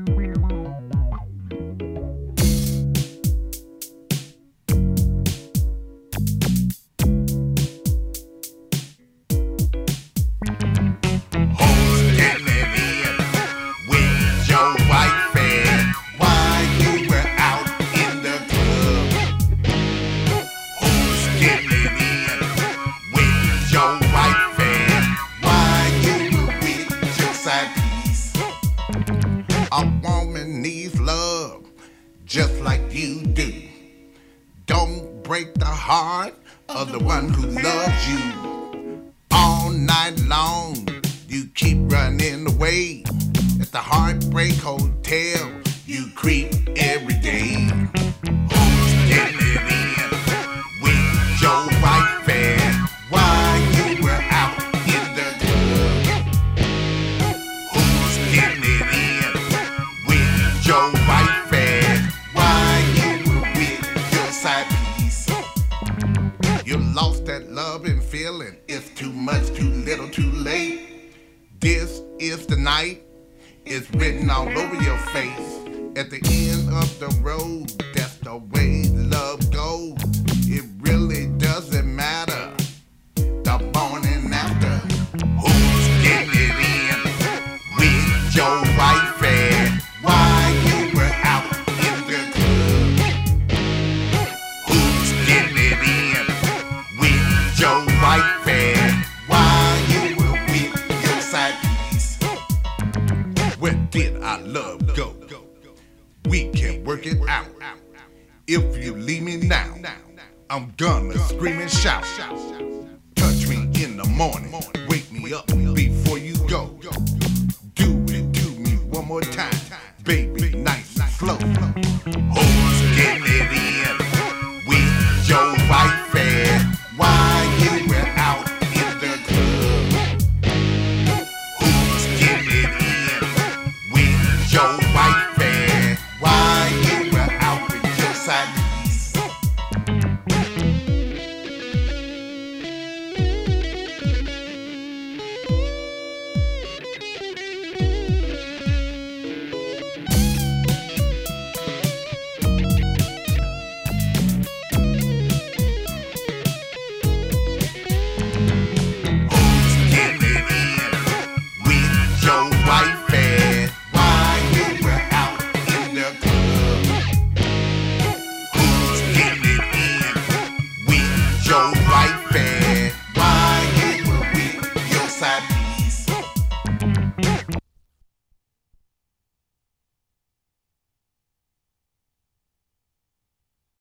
A woman needs love just like you do. Don't break the heart of the one who loves you. All night long, you keep running away. At the Heartbreak Hotel, you creep every day. Who's getting it in with your white fan while you were out in the club? Who's getting it in with your white fan while you were with your side piece? You lost that love and feeling. It's too much, too little, too late. This is the night. It's written all over your face. At the end of the road, that's the way love goes. It really doesn't matter the morning after. Who's getting it in with your white fan while you were out in the club? Who's getting it in with your white fan while you were with your side piece? Where did our love go? We can work it out. If you leave me now, I'm gonna scream and shout. Touch me in the morning, wake me up before you go. Do it to me one more time, baby, nice and slow. Who's getting it in with your white fan while you were out in the club? Who's getting it in with your white fan while you were out with your side piece? Who's getting it in with your white fan while you were out in the club? Who's getting it in with your white fan while you were with your side